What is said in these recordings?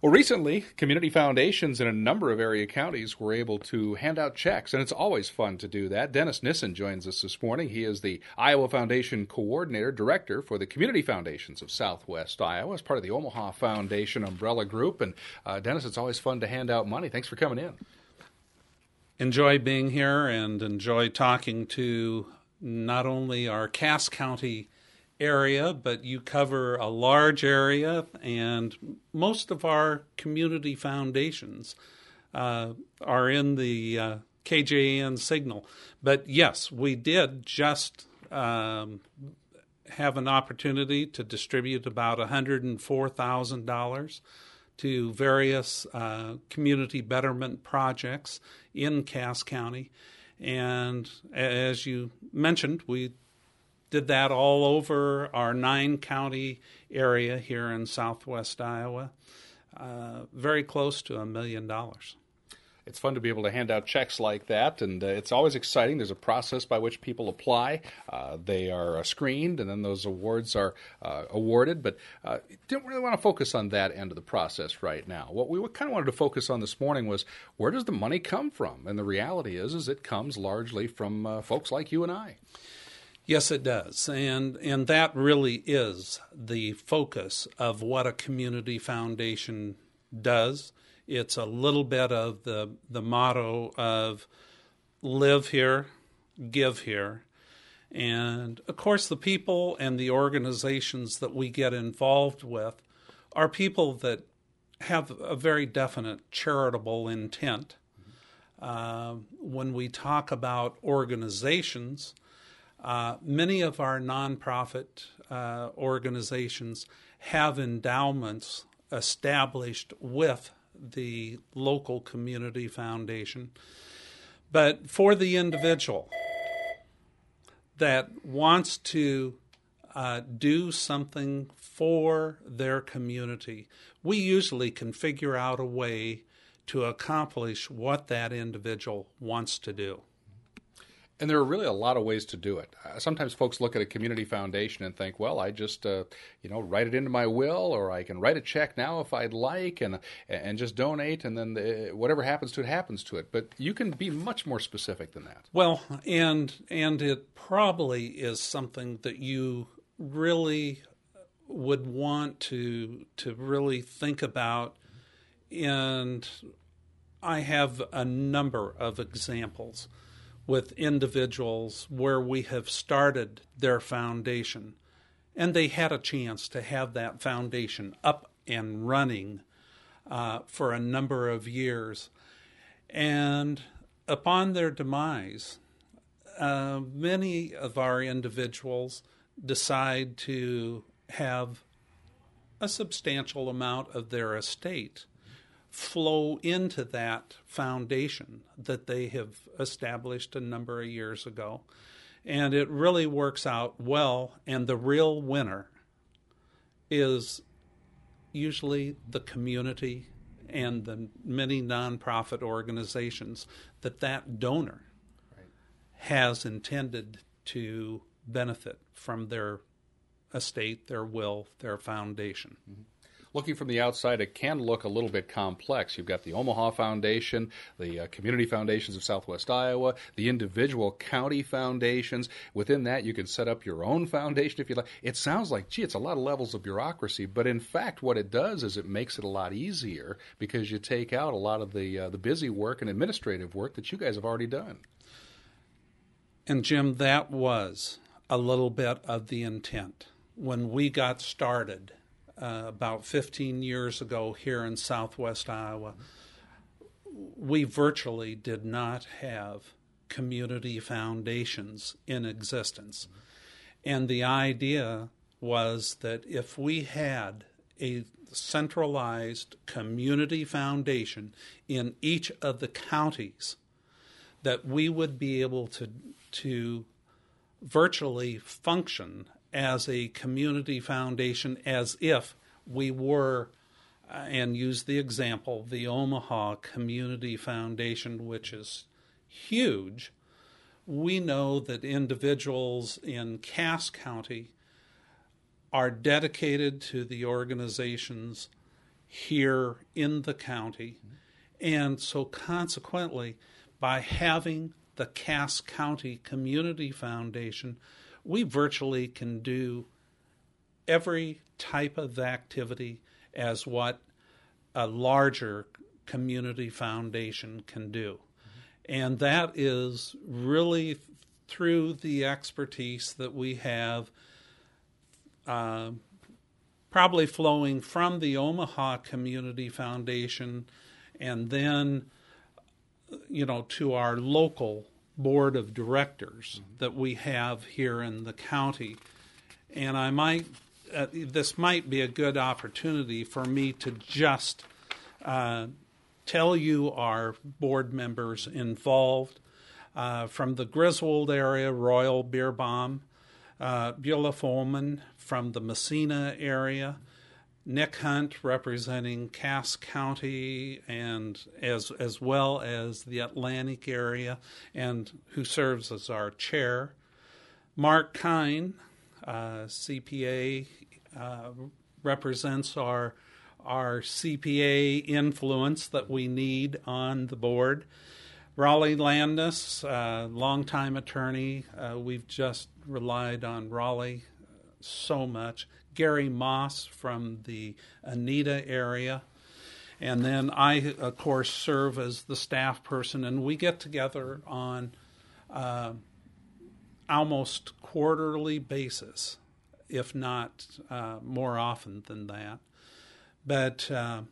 Well, recently, community foundations in a number of area counties were able to hand out checks, and it's always fun to do that. Dennis Nissen joins us this morning. He is the Iowa Foundation Coordinator Director for the Community Foundations of Southwest Iowa as part of the Omaha Foundation umbrella group. And Dennis, it's always fun to hand out money. Thanks for coming in. Enjoy being here and enjoy talking to not only our Cass County area, but you cover a large area, and most of our community foundations are in the KJAN signal. But yes, we did just have an opportunity to distribute about $104,000 to various community betterment projects in Cass County. And as you mentioned, we did that all over our 9-county area here in southwest Iowa, very close to $1 million. It's fun to be able to hand out checks like that, and it's always exciting. There's a process by which people apply. They are screened, and then those awards are awarded. But didn't really want to focus on that end of the process right now. What we kind of wanted to focus on this morning was, where does the money come from? And the reality is it comes largely from folks like you and I. Yes, it does, and that really is the focus of what a community foundation does. It's a little bit of the motto of live here, give here. And, of course, the people and the organizations that we get involved with are people that have a very definite charitable intent. When we talk about organizations, many of our nonprofit organizations have endowments established with the local community foundation. But for the individual that wants to do something for their community, we usually can figure out a way to accomplish what that individual wants to do. And there are really a lot of ways to do it. Sometimes folks look at a community foundation and think, well, I just, write it into my will, or I can write a check now if I'd like, and just donate, and then whatever happens to it. But you can be much more specific than that. Well, and it probably is something that you really would want to really think about. And I have a number of examples with individuals where we have started their foundation, and they had a chance to have that foundation up and running for a number of years. And upon their demise, many of our individuals decide to have a substantial amount of their estate flow into that foundation that they have established a number of years ago. And it really works out well, and the real winner is usually the community and the many nonprofit organizations that donor has intended to benefit from their estate, their will, their foundation. Mm-hmm. Looking from the outside, it can look a little bit complex. You've got the Omaha Foundation, the Community Foundations of Southwest Iowa, the individual county foundations. Within that, you can set up your own foundation if you like. It sounds like, gee, it's a lot of levels of bureaucracy, but in fact, what it does is it makes it a lot easier because you take out a lot of the busy work and administrative work that you guys have already done. And Jim, that was a little bit of the intent. When we got started about 15 years ago here in southwest Iowa, we virtually did not have community foundations in existence. And the idea was that if we had a centralized community foundation in each of the counties, that we would be able to virtually function as a community foundation as if we were, and use the example, the Omaha Community Foundation, which is huge. We know that individuals in Cass County are dedicated to the organizations here in the county. And so consequently, by having the Cass County Community Foundation, we virtually can do every type of activity as what a larger community foundation can do. And that is really through the expertise that we have, probably flowing from the Omaha Community Foundation and then, to our local board of directors that we have here in the county. And this might be a good opportunity for me to just tell you our board members involved. From the Griswold area, Royal Beerbaum, Beulah Folman from the Messina area, Nick Hunt representing Cass County and as well as the Atlantic area, and who serves as our chair. Mark Kine, CPA, represents our CPA influence that we need on the board. Raleigh Landis, longtime attorney. We've just relied on Raleigh so much. Gary Moss from the Anita area. And then I, of course, serve as the staff person, and we get together on almost quarterly basis, if not more often than that. But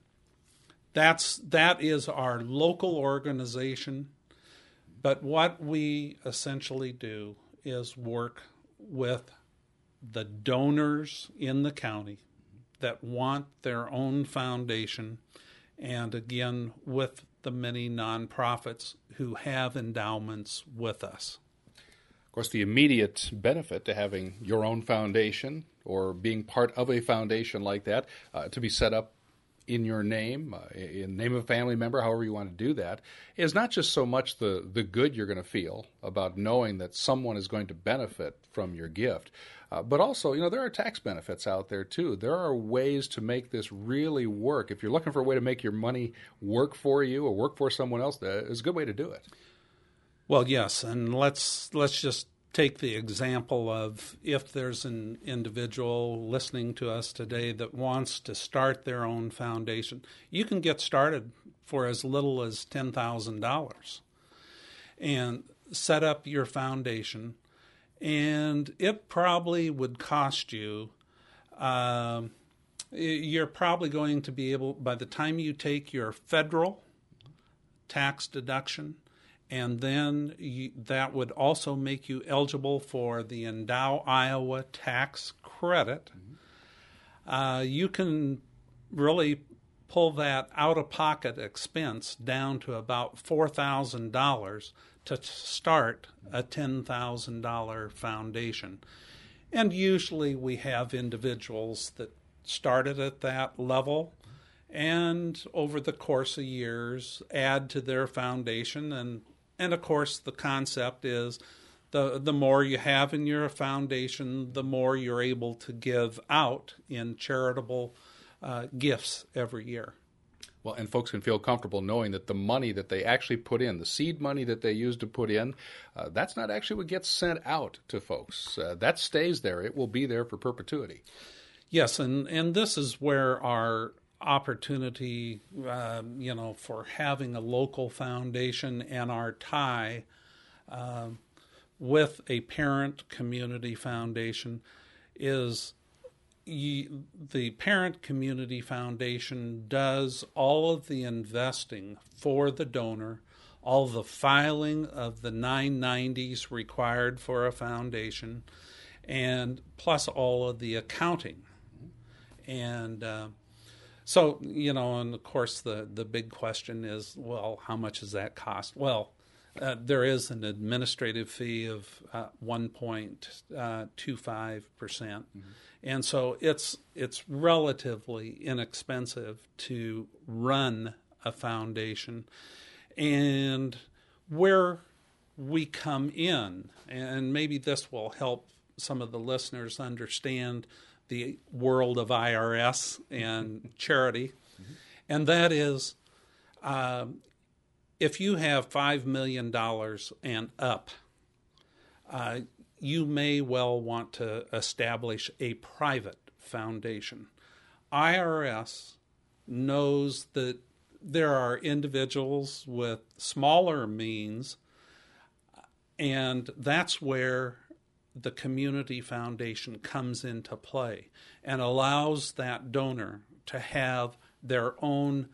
that is our local organization. But what we essentially do is work with the donors in the county that want their own foundation, and again with the many nonprofits who have endowments with us. Of course, the immediate benefit to having your own foundation or being part of a foundation like that, to be set up in your name, in the name of a family member, however you want to do that, is not just so much the good you're going to feel about knowing that someone is going to benefit from your gift, but also, there are tax benefits out there too. There are ways to make this really work. If you're looking for a way to make your money work for you or work for someone else, that is a good way to do it. Well, yes, and let's just take the example of if there's an individual listening to us today that wants to start their own foundation, you can get started for as little as $10,000 and set up your foundation. And it probably would cost you, you're probably going to be able, by the time you take your federal tax deduction, and then that would also make you eligible for the Endow Iowa tax credit. You can really pull that out-of-pocket expense down to about $4,000 to start a $10,000 foundation. And usually we have individuals that started at that level and over the course of years add to their foundation. And of course, the concept is the more you have in your foundation, the more you're able to give out in charitable gifts every year. Well, and folks can feel comfortable knowing that the money that they actually put in, the seed money that they use to put in, that's not actually what gets sent out to folks. That stays there. It will be there for perpetuity. Yes, and this is where our opportunity, for having a local foundation and our tie with a parent community foundation is the parent community foundation does all of the investing for the donor, all the filing of the 990s required for a foundation, and plus all of the accounting. And so, and of course the big question is, well, how much does that cost? Well, there is an administrative fee of 1.25%. And so it's relatively inexpensive to run a foundation. And where we come in, and maybe this will help some of the listeners understand the world of IRS and charity. Mm-hmm. And that is, if you have $5 million and up, you may well want to establish a private foundation. IRS knows that there are individuals with smaller means, and that's where the community foundation comes into play and allows that donor to have their own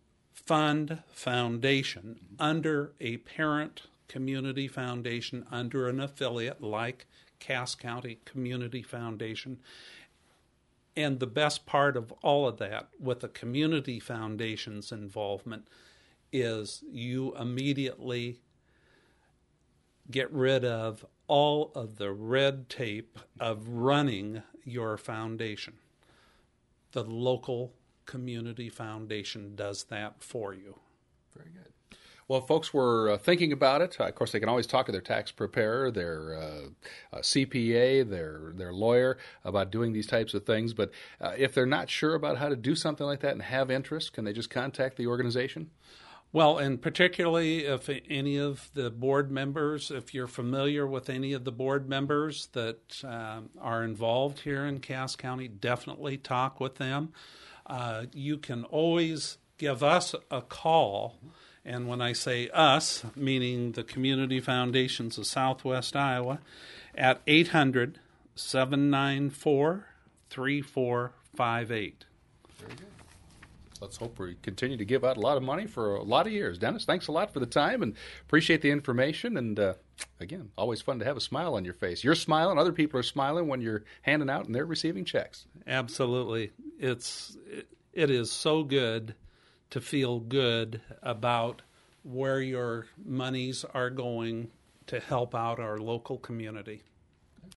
foundation under a parent community foundation, under an affiliate like Cass County Community Foundation. And the best part of all of that with the community foundation's involvement is you immediately get rid of all of the red tape of running your foundation. The local community foundation does that for you. Very good. Well, if folks were thinking about it, of course, they can always talk to their tax preparer, their CPA, their lawyer about doing these types of things. But if they're not sure about how to do something like that and have interest, can they just contact the organization? Well, and particularly if any of the board members, if you're familiar with any of the board members that are involved here in Cass County, definitely talk with them. You can always give us a call. And when I say us, meaning the community foundations of Southwest Iowa, at 800-794-3458. Very good. Let's hope we continue to give out a lot of money for a lot of years. Dennis, thanks a lot for the time and appreciate the information. And again, always fun to have a smile on your face. You're smiling, other people are smiling when you're handing out and they're receiving checks. Absolutely. It is so good to feel good about where your monies are going to help out our local community.